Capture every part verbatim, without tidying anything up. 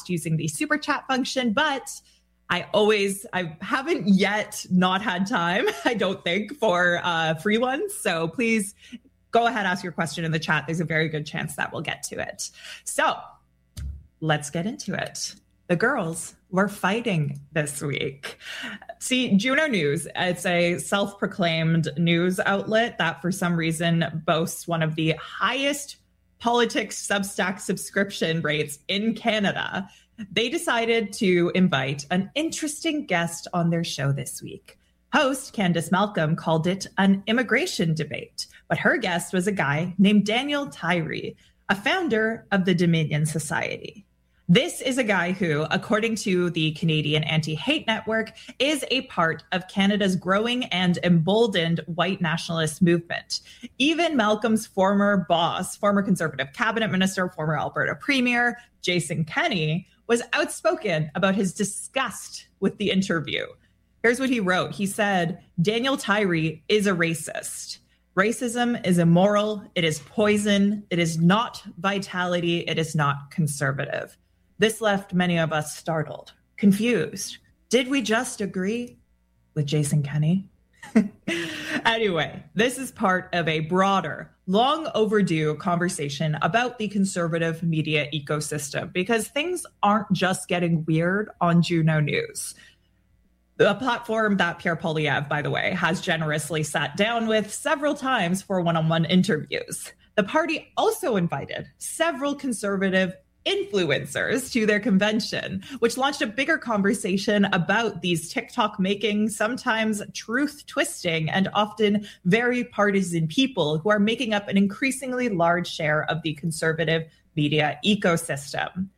podcast using the super chat function, but I always, I haven't yet not had time, I don't think, for uh, free ones. So please go ahead, ask your question in the chat. There's a very good chance that we'll get to it. So let's get into it. The girls were fighting this week. See, Juno News, it's a self-proclaimed news outlet that for some reason boasts one of the highest politics Substack subscription rates in Canada. They decided to invite an interesting guest on their show this week. Host Candice Malcolm called it an immigration debate, but her guest was a guy named Daniel Tyree, a founder of the Dominion Society. This is a guy who, according to the Canadian Anti-Hate Network, is a part of Canada's growing and emboldened white nationalist movement. Even Malcolm's former boss, former Conservative cabinet minister, former Alberta premier, Jason Kenney, was outspoken about his disgust with the interview. Here's what he wrote. He said, Daniel Tyree is a racist. Racism is immoral. It is poison. It is not vitality. It is not conservative. This left many of us startled, confused. Did we just agree with Jason Kenney? Anyway, this is part of a broader, long overdue conversation about the conservative media ecosystem, because things aren't just getting weird on Juno News. A platform that Pierre Poilievre, by the way, has generously sat down with several times for one-on-one interviews. The party also invited several conservative influencers to their convention, which launched a bigger conversation about these TikTok making, sometimes truth twisting, and often very partisan people who are making up an increasingly large share of the conservative media ecosystem.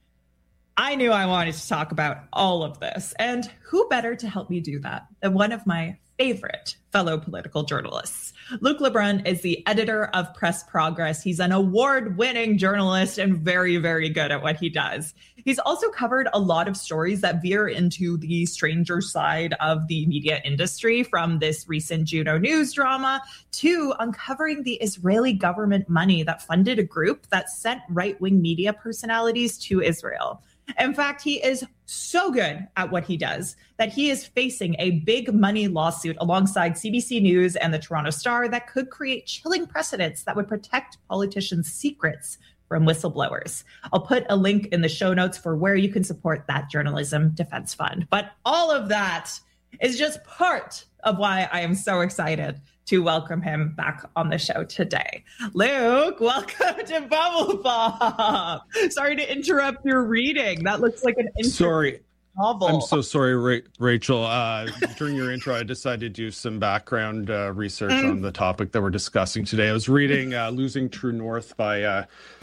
I knew I wanted to talk about all of this, and who better to help me do that than one of my favorite fellow political journalists. Luc Lebrun is the editor of Press Progress. He's an award-winning journalist and very, very good at what he does. He's also covered a lot of stories that veer into the stranger side of the media industry, from this recent Juno News drama to uncovering the Israeli government money that funded a group that sent right-wing media personalities to Israel. In fact, he is so good at what he does that he is facing a big money lawsuit alongside C B C News and the Toronto Star that could create chilling precedents that would protect politicians' secrets from whistleblowers. I'll put a link in the show notes for where you can support that journalism defense fund. But all of that is just part of why I am so excited to welcome him back on the show today. Luc, welcome to Bubble Pop. Sorry to interrupt your reading. That looks like an interesting Sorry. novel. I'm so sorry, Ra- Rachel. Uh, during your intro, I decided to do some background uh, research mm. on the topic that we're discussing today. I was reading uh, Losing True North by uh,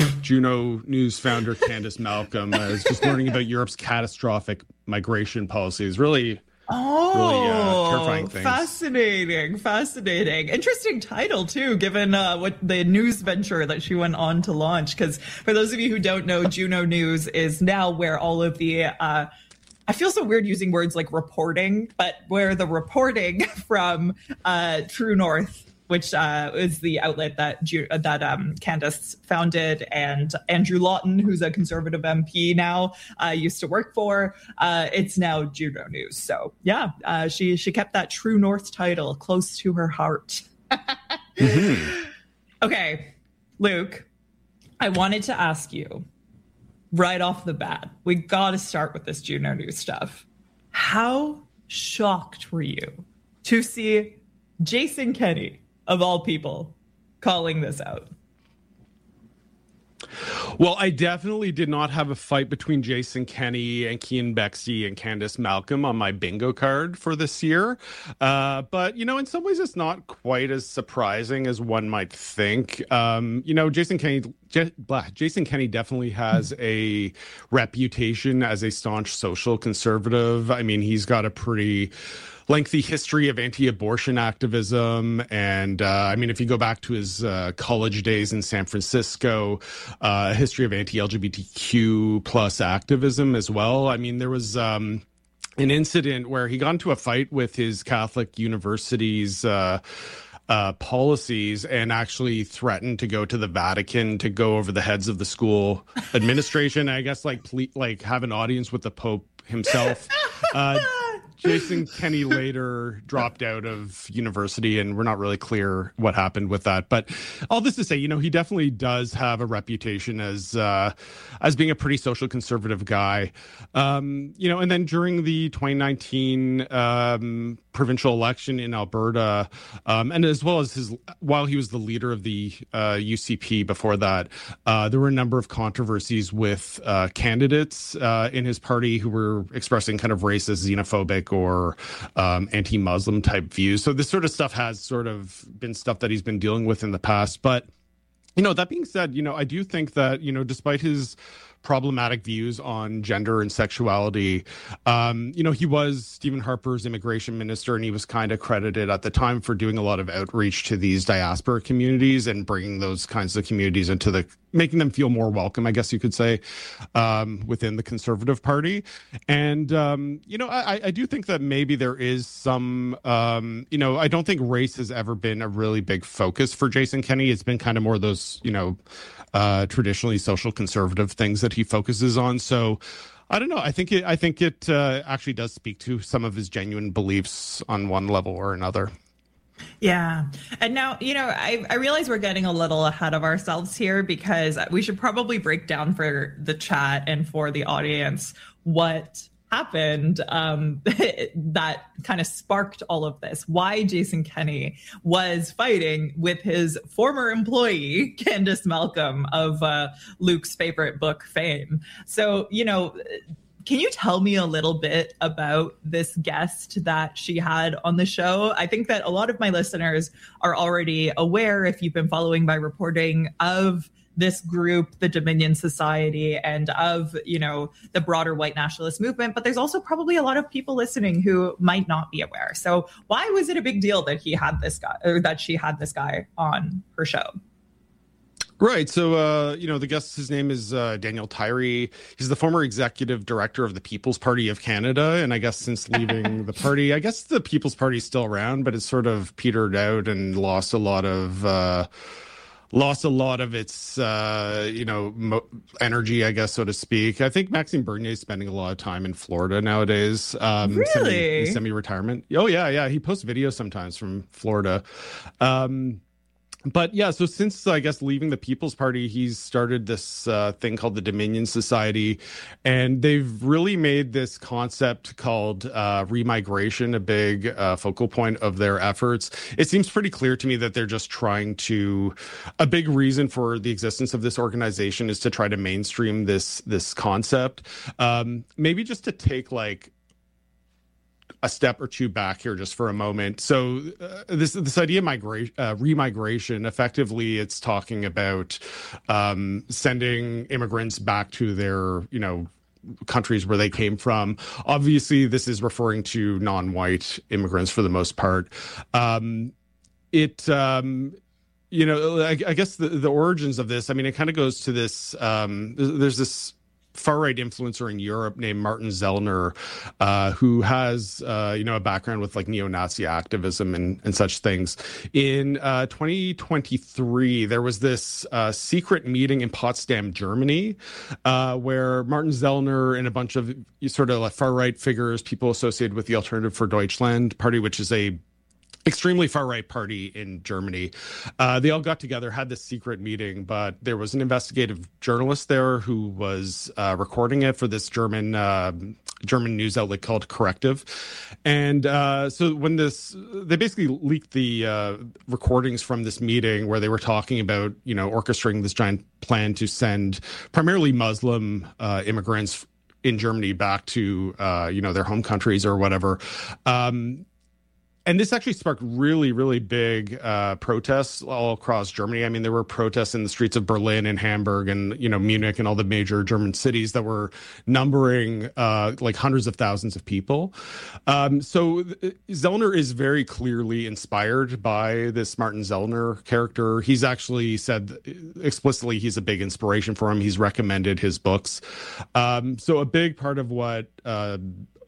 Juno News founder Candice Malcolm. I was just learning about Europe's catastrophic migration policies. Really... Oh, really, uh, terrifying things. Fascinating, fascinating. Interesting title, too, given uh, what the news venture that she went on to launch. Because for those of you who don't know, Juno News is now where all of the, uh, I feel so weird using words like reporting, but where the reporting from uh, True North, which uh, is the outlet that Ju- that um, Candice founded, and Andrew Lawton, who's a Conservative M P now, uh, used to work for. Uh, it's now Juno News. So yeah, uh, she she kept that True North title close to her heart. mm-hmm. Okay, Luc, I wanted to ask you right off the bat. We got to start with this Juno News stuff. How shocked were you to see Jason Kenney, of all people, calling this out? Well, I definitely did not have a fight between Jason Kenney and Cian Bexley and Candice Malcolm on my bingo card for this year. Uh, but, you know, in some ways, it's not quite as surprising as one might think. Um, you know, Jason Kenney, J- blah, Jason Kenney definitely has a reputation as a staunch social conservative. I mean, he's got a pretty lengthy history of anti-abortion activism. And uh, I mean, if you go back to his uh, college days in San Francisco, uh, a history of anti-L G B T Q plus activism as well. I mean, there was um, an incident where he got into a fight with his Catholic University's uh, uh, policies and actually threatened to go to the Vatican to go over the heads of the school administration. I guess like ple- like have an audience with the Pope himself. Uh, Jason Kenney later dropped out of university, and we're not really clear what happened with that. But all this to say, you know, he definitely does have a reputation as uh, as being a pretty social conservative guy. Um, you know, and then during the twenty nineteen um, provincial election in Alberta, um, and as well as his while he was the leader of the uh, U C P before that, uh, there were a number of controversies with uh, candidates uh, in his party who were expressing kind of racist, xenophobic, or um, anti-Muslim type views. So this sort of stuff has sort of been stuff that he's been dealing with in the past. But, you know, that being said, you know, I do think that, you know, despite his problematic views on gender and sexuality, um, you know, he was Stephen Harper's immigration minister, and he was kind of credited at the time for doing a lot of outreach to these diaspora communities and bringing those kinds of communities into the, making them feel more welcome, I guess you could say, um, within the Conservative Party. And, um, you know, I, I do think that maybe there is some, um, you know, I don't think race has ever been a really big focus for Jason Kenney. It's been kind of more those, you know, uh, traditionally social conservative things that he focuses on. So I don't know. I think it, I think it uh, actually does speak to some of his genuine beliefs on one level or another. Yeah. And now, you know, I, I realize we're getting a little ahead of ourselves here, because we should probably break down for the chat and for the audience what happened um, that kind of sparked all of this, why Jason Kenney was fighting with his former employee, Candace Malcolm of uh, Luke's favorite book fame. So, you know, can you tell me a little bit about this guest that she had on the show? I think that a lot of my listeners are already aware, if you've been following my reporting, of this group, the Dominion Society, and of, you know, the broader white nationalist movement. But there's also probably a lot of people listening who might not be aware. So why was it a big deal that he had this guy, or that she had this guy on her show? Right. So, uh, you know, the guest, his name is uh, Daniel Tyree. He's the former executive director of the People's Party of Canada. And I guess since leaving the party, I guess the People's Party is still around, but it's sort of petered out and lost a lot of uh, lost a lot of its, uh, you know, mo- energy, I guess, so to speak. I think Maxime Bernier is spending a lot of time in Florida nowadays. Um, really? Semi, semi-retirement. Oh, yeah, yeah. He posts videos sometimes from Florida. Um But yeah, so since, I guess, leaving the People's Party, he's started this uh, thing called the Dominion Society, and they've really made this concept called uh, remigration a big uh, focal point of their efforts. It seems pretty clear to me that they're just trying to, a big reason for the existence of this organization is to try to mainstream this this concept. Um, maybe just to take like a step or two back here just for a moment. So uh, this this idea of migration, uh, remigration, effectively, it's talking about um, sending immigrants back to their, you know, countries where they came from. Obviously, this is referring to non-white immigrants for the most part. Um, it, um, you know, I, I guess the, the origins of this, I mean, it kind of goes to this, um, there's this far-right influencer in Europe named Martin Zellner, uh, who has, uh, you know, a background with like neo-Nazi activism and, and such things. In uh, twenty twenty-three, there was this uh, secret meeting in Potsdam, Germany, uh, where Martin Zellner and a bunch of sort of like far-right figures, people associated with the Alternative for Deutschland party, which is a extremely far-right party in Germany. Uh, they all got together, had this secret meeting, but there was an investigative journalist there who was uh, recording it for this German uh, German news outlet called Corrective. And uh, so when this, they basically leaked the uh, recordings from this meeting where they were talking about, you know, orchestrating this giant plan to send primarily Muslim uh, immigrants in Germany back to, uh, you know, their home countries or whatever. Um, And this actually sparked really, really big uh, protests all across Germany. I mean, there were protests in the streets of Berlin and Hamburg and, you know, Munich and all the major German cities that were numbering uh, like hundreds of thousands of people. Um, so Zellner is very clearly inspired by this Martin Zellner character. He's actually said explicitly he's a big inspiration for him. He's recommended his books. Um, so a big part of what uh,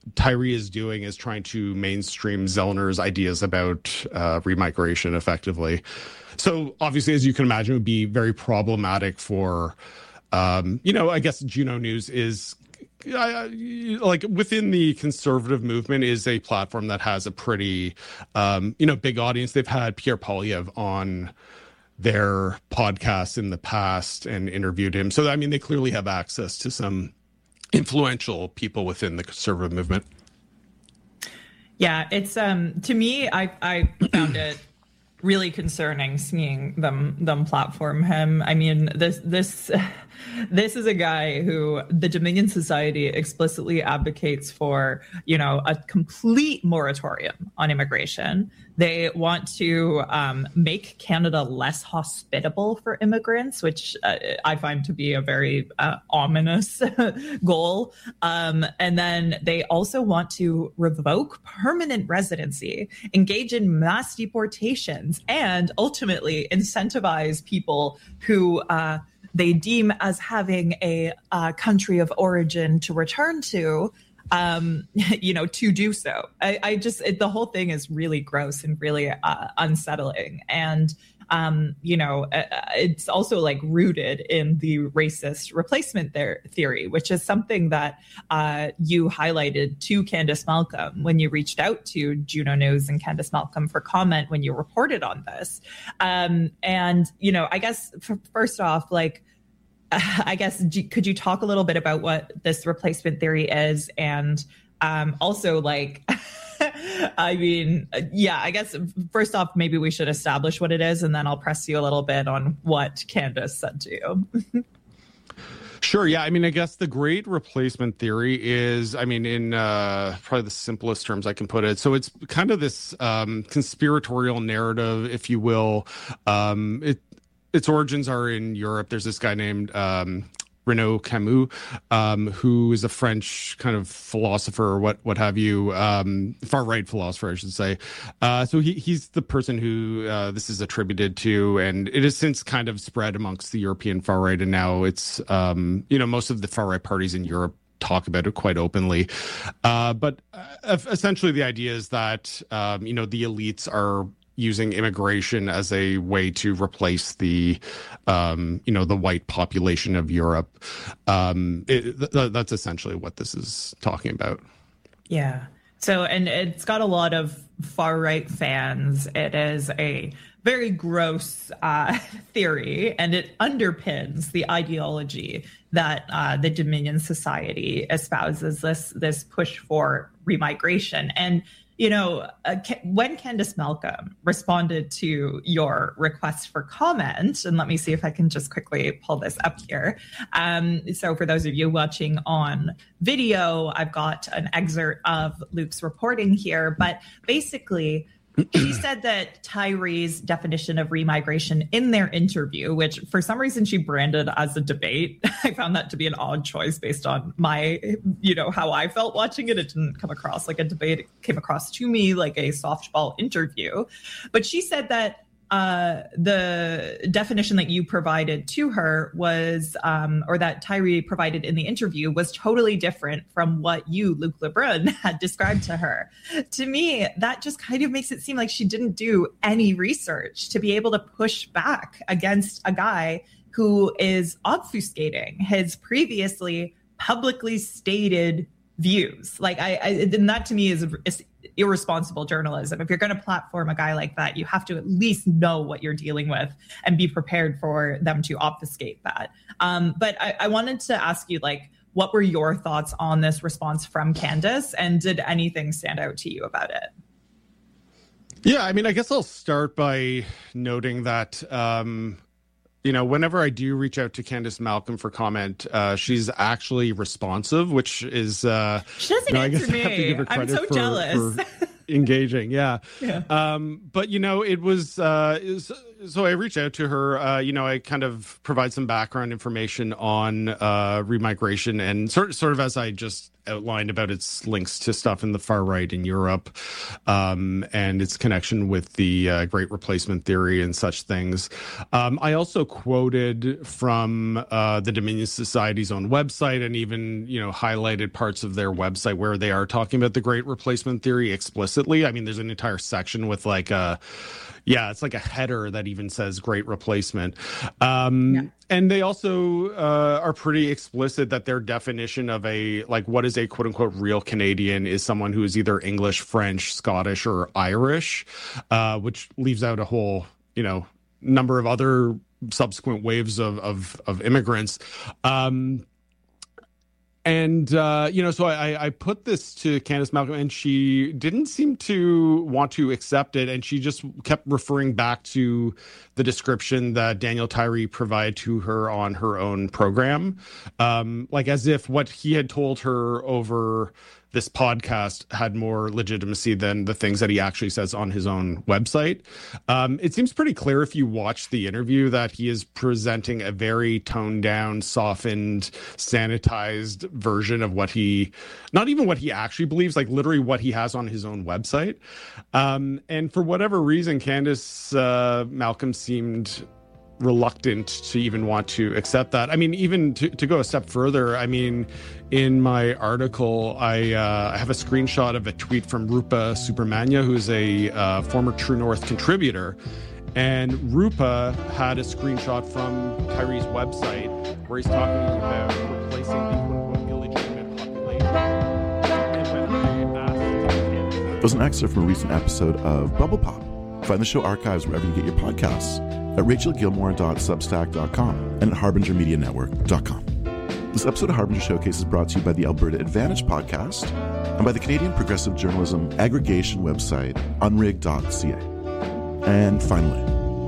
Tyree is doing is trying to mainstream Zellner's ideas about uh, remigration effectively. So obviously, as you can imagine, it would be very problematic for, um, you know, I guess Juno News is uh, like within the conservative movement is a platform that has a pretty, um, you know, big audience. They've had Pierre Poilievre on their podcasts in the past and interviewed him. So, I mean, they clearly have access to some influential people within the conservative movement. Yeah, it's um to me, I I found it really concerning seeing them them platform him. I mean, this this this is a guy who the Dominion Society explicitly advocates for, you know, a complete moratorium on immigration. They want to um, make Canada less hospitable for immigrants, which uh, I find to be a very uh, ominous goal. Um, and then they also want to revoke permanent residency, engage in mass deportations, and ultimately incentivize people who uh, they deem as having a uh, country of origin to return to, um, you know, to do so. I, I just, it, the whole thing is really gross and really uh, unsettling. And, um, you know, it's also like rooted in the racist replacement there theory, which is something that uh, you highlighted to Candice Malcolm when you reached out to Juno News and Candice Malcolm for comment when you reported on this. Um, and, you know, I guess f- first off, like, I guess, could you talk a little bit about what this replacement theory is? And um, also, like, I mean, yeah, I guess first off, maybe we should establish what it is, and then I'll press you a little bit on what Candice said to you. Sure. Yeah. I mean, I guess the great replacement theory is, I mean, in uh, probably the simplest terms I can put it. So it's kind of this um, conspiratorial narrative, if you will. Um, it Its origins are in Europe. There's this guy named um, Renaud Camus, um, who is a French kind of philosopher, or what what have you, um, far right philosopher, I should say. Uh, so he he's the person who uh, this is attributed to, and it has since kind of spread amongst the European far right, and now it's um, you know most of the far right parties in Europe talk about it quite openly. Uh, but uh, essentially, the idea is that um, you know the elites are using immigration as a way to replace the, um, you know, the white population of Europe. Um, it, th- that's essentially what this is talking about. Yeah. So, and it's got a lot of far right fans. It is a very gross uh, theory, and it underpins the ideology that uh, the Dominion Society espouses, this this push for remigration. And you know, uh, when Candice Malcolm responded to your request for comment, and let me see if I can just quickly pull this up here. Um, so for those of you watching on video, I've got an excerpt of Luke's reporting here, but basically, she said that Tyree's definition of remigration in their interview, which for some reason she branded as a debate. I found that to be an odd choice based on my, you know, how I felt watching it. It didn't come across like a debate. It came across to me like a softball interview. But she said that uh, the definition that you provided to her was, um, or that Tyree provided in the interview was totally different from what you, Luke Lebrun, had described to her. To me, that just kind of makes it seem like she didn't do any research to be able to push back against a guy who is obfuscating his previously publicly stated views. Like I, I and that to me is, is irresponsible journalism. If you're going to platform a guy like that, you have to at least know what you're dealing with and be prepared for them to obfuscate that. Um, but I, I wanted to ask you, like, what were your thoughts on this response from Candice, and did anything stand out to you about it? Yeah, I mean, I guess I'll start by noting that um, you know, whenever I do reach out to Candice Malcolm for comment, uh, she's actually responsive, which is uh, she doesn't you know, answer me. I'm so for, jealous. For engaging, yeah. yeah. Um, but you know, it was, uh, it was so I reached out to her. Uh, you know, I kind of provide some background information on uh, remigration, and sort sort of as I just outlined about its links to stuff in the far right in Europe, um, and its connection with the uh, Great Replacement theory and such things. Um, I also quoted from uh, the Dominion Society's own website, and even, you know, highlighted parts of their website where they are talking about the Great Replacement theory explicitly. I mean, there's an entire section with like a, yeah, it's like a header that even says Great Replacement. Um, yeah. And they also uh, are pretty explicit that their definition of a, like, what is a quote unquote real Canadian is someone who is either English, French, Scottish, or Irish, uh, which leaves out a whole, you know, number of other subsequent waves of, of, of immigrants. Um, And, uh, you know, so I, I put this to Candace Malcolm, and she didn't seem to want to accept it. And she just kept referring back to the description that Daniel Tyree provided to her on her own program, um, like as if what he had told her over this podcast had more legitimacy than the things that he actually says on his own website. Um, it seems pretty clear if you watch the interview that he is presenting a very toned down, softened, sanitized version of what he, not even what he actually believes, like literally what he has on his own website. Um, and for whatever reason, Candace uh, Malcolm seemed reluctant to even want to accept that. I mean, even to, to go a step further, I mean, in my article, I uh, have a screenshot of a tweet from Rupa Subramanya, who's a uh, former True North contributor. And Rupa had a screenshot from Tyree's website where he's talking about replacing the quote-unquote illegitimate population. And when I asked... It was an excerpt from a recent episode of Bubble Pop. Find the show archives wherever you get your podcasts, at rachel gilmore dot substack dot com and at harbinger media network dot com. This episode of Harbinger Showcase is brought to you by the Alberta Advantage podcast and by the Canadian Progressive Journalism aggregation website unrig dot c a. And finally,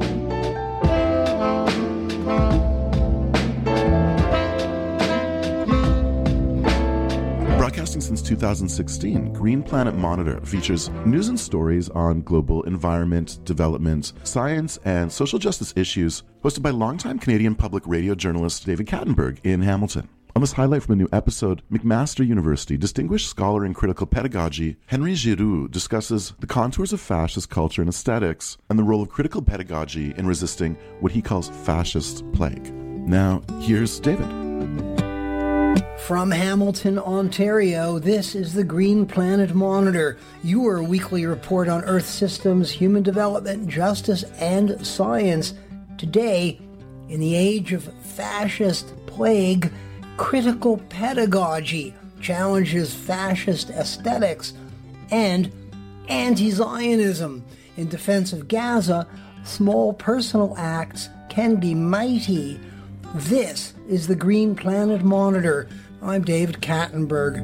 broadcasting since two thousand sixteen, Green Planet Monitor features news and stories on global environment, development, science, and social justice issues, hosted by longtime Canadian public radio journalist David Kattenberg in Hamilton. On this highlight from a new episode, McMaster University distinguished scholar in critical pedagogy Henry Giroux discusses the contours of fascist culture and aesthetics and the role of critical pedagogy in resisting what he calls fascist plague. Now, here's David. From Hamilton, Ontario, this is the Green Planet Monitor, your weekly report on Earth systems, human development, justice, and science. Today, in the age of fascist plague, critical pedagogy challenges fascist aesthetics, and anti-Zionism. In defense of Gaza, small personal acts can be mighty. This is the Green Planet Monitor. I'm David Kattenberg.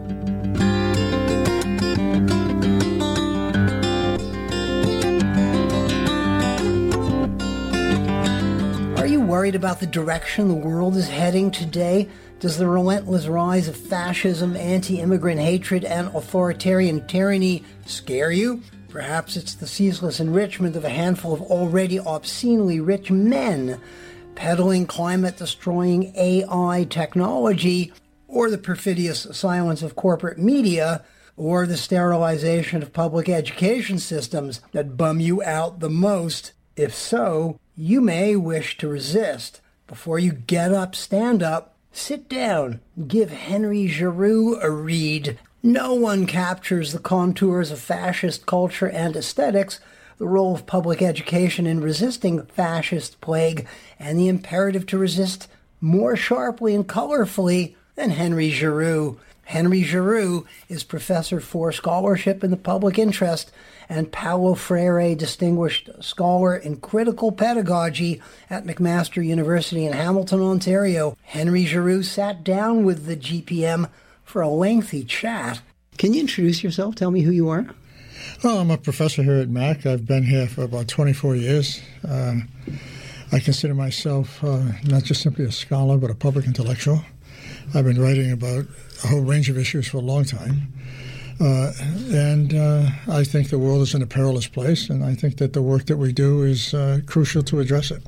Are you worried about the direction the world is heading today? Does the relentless rise of fascism, anti-immigrant hatred, and authoritarian tyranny scare you? Perhaps it's the ceaseless enrichment of a handful of already obscenely rich men, peddling climate-destroying A I technology, or the perfidious silence of corporate media, or the sterilization of public education systems that bum you out the most. If so, you may wish to resist. Before you get up, stand up, sit down, give Henry Giroux a read. No one captures the contours of fascist culture and aesthetics, the role of public education in resisting fascist plague, and the imperative to resist more sharply and colorfully than Henry Giroux. Henry Giroux is Professor for Scholarship in the Public Interest and Paulo Freire Distinguished Scholar in Critical Pedagogy at McMaster University in Hamilton, Ontario. Henry Giroux sat down with the G P M for a lengthy chat. Can you introduce yourself? Tell me who you are. Well, I'm a professor here at M A C. I've been here for about twenty-four years. Uh, I consider myself uh, not just simply a scholar, but a public intellectual. I've been writing about a whole range of issues for a long time. Uh, and uh, I think the world is in a perilous place, and I think that the work that we do is uh, crucial to address it.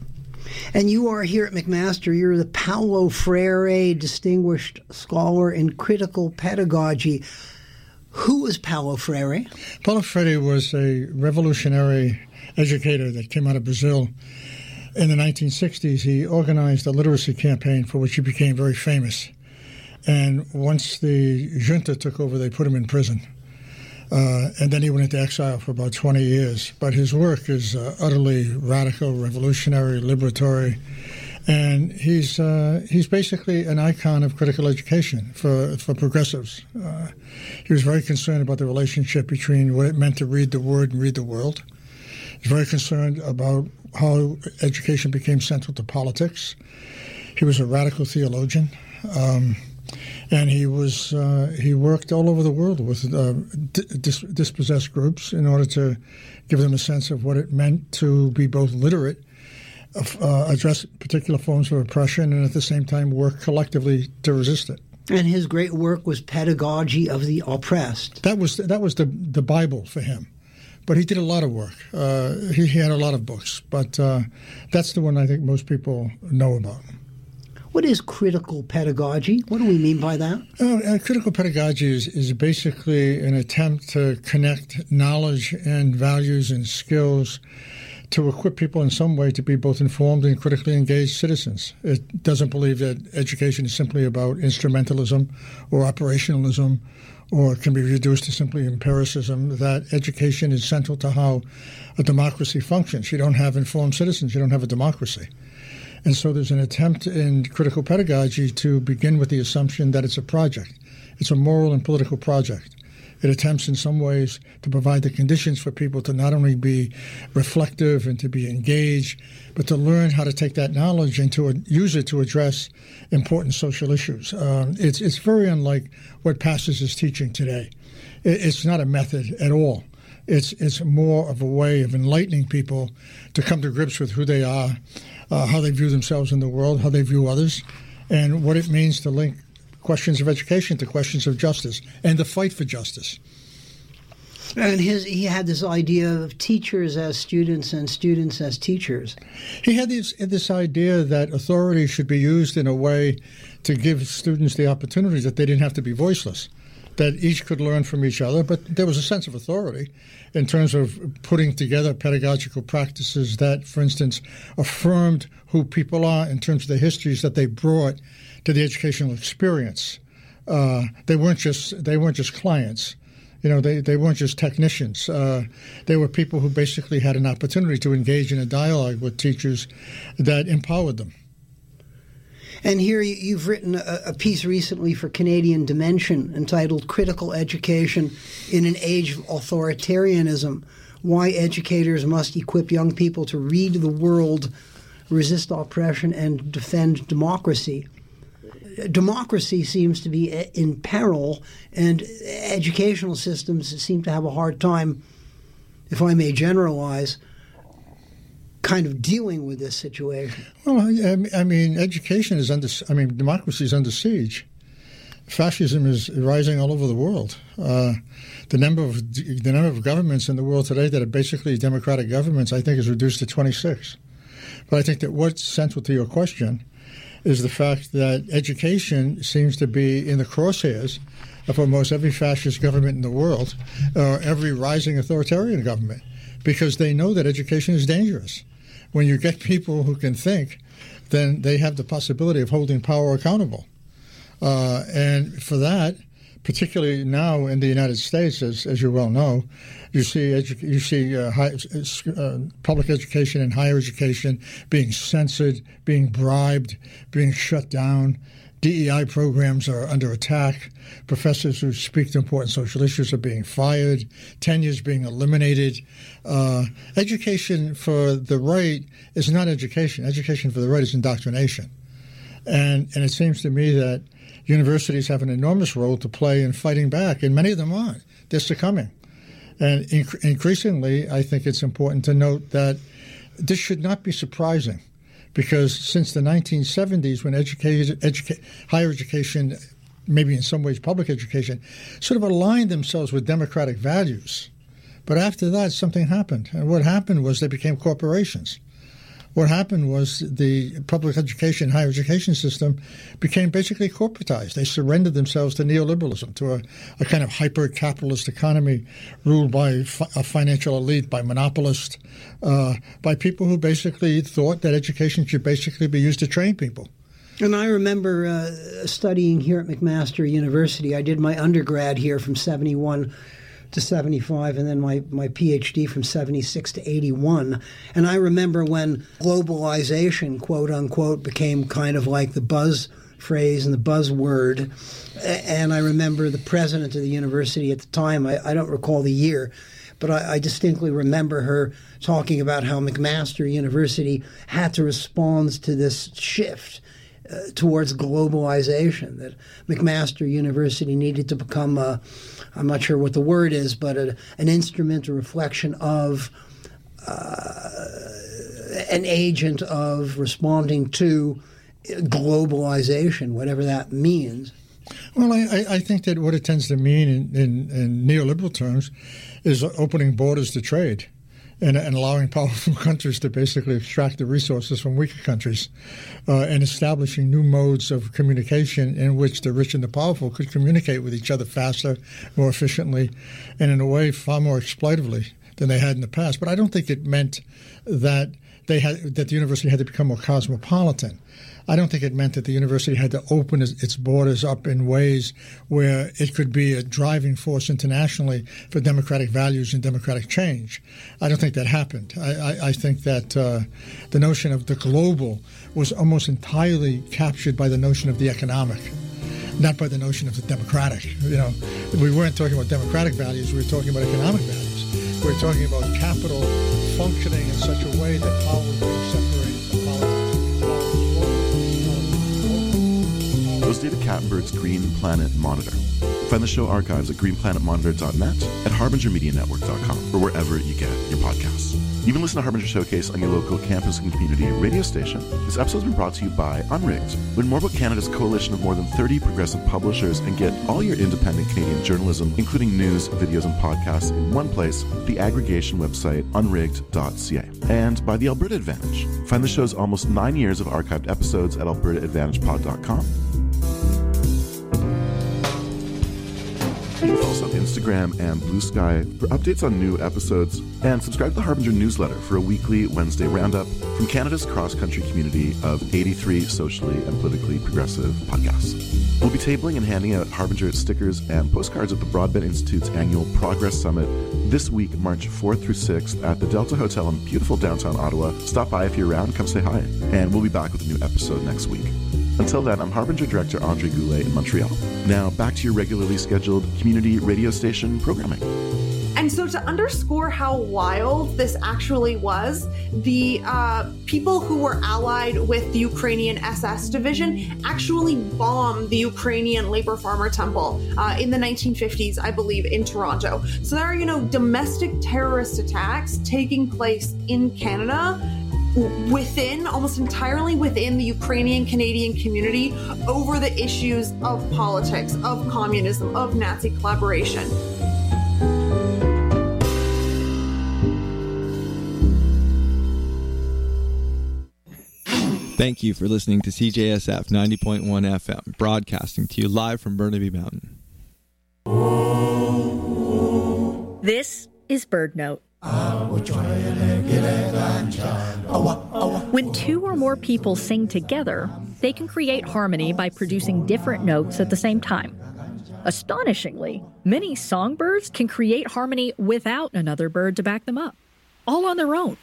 And you are here at McMaster. You're the Paulo Freire Distinguished Scholar in Critical Pedagogy. Who was Paulo Freire? Paulo Freire was a revolutionary educator that came out of Brazil. In the nineteen sixties, he organized a literacy campaign for which he became very famous. And once the junta took over, they put him in prison. Uh, and then he went into exile for about twenty years. But his work is uh, utterly radical, revolutionary, liberatory. And he's uh, he's basically an icon of critical education for, for progressives. Uh, he was very concerned about the relationship between what it meant to read the word and read the world. He's very concerned about how education became central to politics. He was a radical theologian. Um, And he was uh, he worked all over the world with uh, dis- dispossessed groups in order to give them a sense of what it meant to be both literate, uh, address particular forms of oppression, and at the same time work collectively to resist it. And his great work was Pedagogy of the Oppressed. That was that was the the Bible for him. But he did a lot of work. Uh, he, he had a lot of books, but uh, that's the one I think most people know about. What is critical pedagogy? What do we mean by that? Uh, uh, critical pedagogy is, is basically an attempt to connect knowledge and values and skills to equip people in some way to be both informed and critically engaged citizens. It doesn't believe that education is simply about instrumentalism or operationalism, or it can be reduced to simply empiricism, that education is central to how a democracy functions. You don't have informed citizens, you don't have a democracy. And so there's an attempt in critical pedagogy to begin with the assumption that it's a project. It's a moral and political project. It attempts in some ways to provide the conditions for people to not only be reflective and to be engaged, but to learn how to take that knowledge and to use it to address important social issues. Um, it's, it's very unlike what Pastors is teaching today. It, it's not a method at all. It's, it's more of a way of enlightening people to come to grips with who they are, Uh, how they view themselves in the world, how they view others, and what it means to link questions of education to questions of justice and the fight for justice. And his, he had this idea of teachers as students and students as teachers. He had this, this idea that authority should be used in a way to give students the opportunity that they didn't have to be voiceless, that each could learn from each other, but there was a sense of authority in terms of putting together pedagogical practices that, for instance, affirmed who people are in terms of the histories that they brought to the educational experience. Uh, they weren't just they weren't just clients, you know. They, they weren't just technicians. Uh, they were people who basically had an opportunity to engage in a dialogue with teachers that empowered them. And here you've written a, a piece recently for Canadian Dimension entitled Critical Education in an Age of Authoritarianism, Why Educators Must Equip Young People to Read the World, Resist Oppression, and Defend Democracy. Democracy seems to be in peril, and educational systems seem to have a hard time, if I may generalize, kind of dealing with this situation. Well, I mean, education is under, I mean, democracy is under siege. Fascism is rising all over the world. Uh, the number of the number of governments in the world today that are basically democratic governments, I think, is reduced to twenty-six. But I think that what's central to your question is the fact that education seems to be in the crosshairs of almost every fascist government in the world, or every rising authoritarian government, because they know that education is dangerous. When you get people who can think, then they have the possibility of holding power accountable. Uh, and for that, particularly now in the United States, as, as you well know, you see edu- you see uh, high, uh, public education and higher education being censored, being bribed, being shut down. D E I programs are under attack. Professors who speak to important social issues are being fired. Tenures being eliminated. Uh, education for the right is not education. Education for the right is indoctrination. And and it seems to me that universities have an enormous role to play in fighting back, and many of them aren't. They're succumbing. And inc- increasingly, I think it's important to note that this should not be surprising, because since the nineteen seventies, when educated, educa- higher education, maybe in some ways public education, sort of aligned themselves with democratic values. But after that, something happened. And what happened was they became corporations. What happened was the public education, higher education system became basically corporatized. They surrendered themselves to neoliberalism, to a, a kind of hyper-capitalist economy ruled by fi- a financial elite, by monopolists, uh, by people who basically thought that education should basically be used to train people. And I remember uh, studying here at McMaster University. I did my undergrad here from seventy-one to seventy-five, and then my, my PhD from seventy-six to eighty-one. And I remember when globalization, quote unquote, became kind of like the buzz phrase and the buzzword. And I remember the president of the university at the time, I, I don't recall the year, but I, I distinctly remember her talking about how McMaster University had to respond to this shift Uh, towards globalization, that McMaster University needed to become a, I'm not sure what the word is, but a, an instrument, a reflection of, uh, an agent of responding to globalization, whatever that means. Well, I, I think that what it tends to mean in, in, in neoliberal terms is opening borders to trade. And, and allowing powerful countries to basically extract the resources from weaker countries, uh, and establishing new modes of communication in which the rich and the powerful could communicate with each other faster, more efficiently, and in a way far more exploitively than they had in the past. But I don't think it meant that they had that the university had to become more cosmopolitan. I don't think it meant that the university had to open its borders up in ways where it could be a driving force internationally for democratic values and democratic change. I don't think that happened. I, I, I think that uh, the notion of the global was almost entirely captured by the notion of the economic, not by the notion of the democratic. You know, we weren't talking about democratic values. We were talking about economic values. We were talking about capital functioning in such a way that power was being separated from politics. Was David Kattenberg's Green Planet Monitor. Find the show archives at green planet monitor dot net, at harbinger media network dot com, or wherever you get your podcasts. You can listen to Harbinger Showcase on your local campus and community radio station. This episode has been brought to you by Unrigged. Learn more about Canada's coalition of more than thirty progressive publishers and get all your independent Canadian journalism, including news, videos, and podcasts in one place, the aggregation website unrigged dot c a. And by the Alberta Advantage. Find the show's almost nine years of archived episodes at alberta advantage pod dot com. You can follow us on Instagram and Blue Sky for updates on new episodes, and subscribe to the Harbinger newsletter for a weekly Wednesday roundup from Canada's cross-country community of eighty-three socially and politically progressive podcasts. We'll be tabling and handing out Harbinger stickers and postcards at the Broadbent Institute's annual Progress Summit this week, March fourth through sixth, at the Delta Hotel in beautiful downtown Ottawa. Stop by if you're around, come say hi. And we'll be back with a new episode next week. Until then, I'm Harbinger Director Andre Goulet in Montreal. Now, back to your regularly scheduled community radio station programming. And so to underscore how wild this actually was, the uh, people who were allied with the Ukrainian S S division actually bombed the Ukrainian labor farmer temple uh, in the nineteen fifties, I believe, in Toronto. So there are, you know, domestic terrorist attacks taking place in Canada within, almost entirely within the Ukrainian Canadian community over the issues of politics, of communism, of Nazi collaboration. Thank you for listening to C J S F ninety point one F M, broadcasting to you live from Burnaby Mountain. This is Bird Note. When two or more people sing together, they can create harmony by producing different notes at the same time. Astonishingly, many songbirds can create harmony without another bird to back them up, all on their own.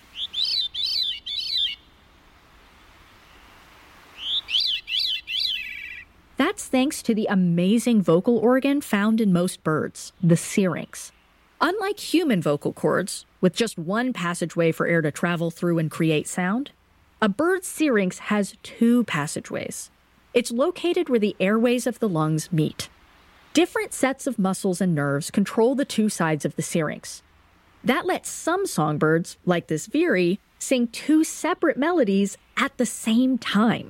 That's thanks to the amazing vocal organ found in most birds, the syrinx. Unlike human vocal cords, with just one passageway for air to travel through and create sound, a bird's syrinx has two passageways. It's located where the airways of the lungs meet. Different sets of muscles and nerves control the two sides of the syrinx. That lets some songbirds, like this veery, sing two separate melodies at the same time.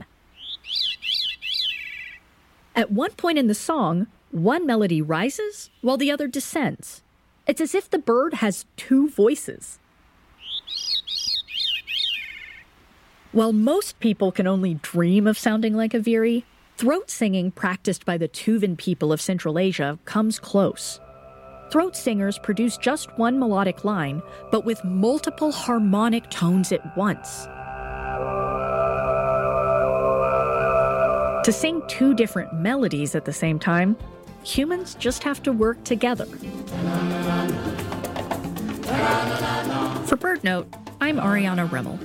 At one point in the song, one melody rises while the other descends. It's as if the bird has two voices. While most people can only dream of sounding like a veery, throat singing practiced by the Tuvan people of Central Asia comes close. Throat singers produce just one melodic line, but with multiple harmonic tones at once. To sing two different melodies at the same time, humans just have to work together. For BirdNote, I'm Ariana Rimmel.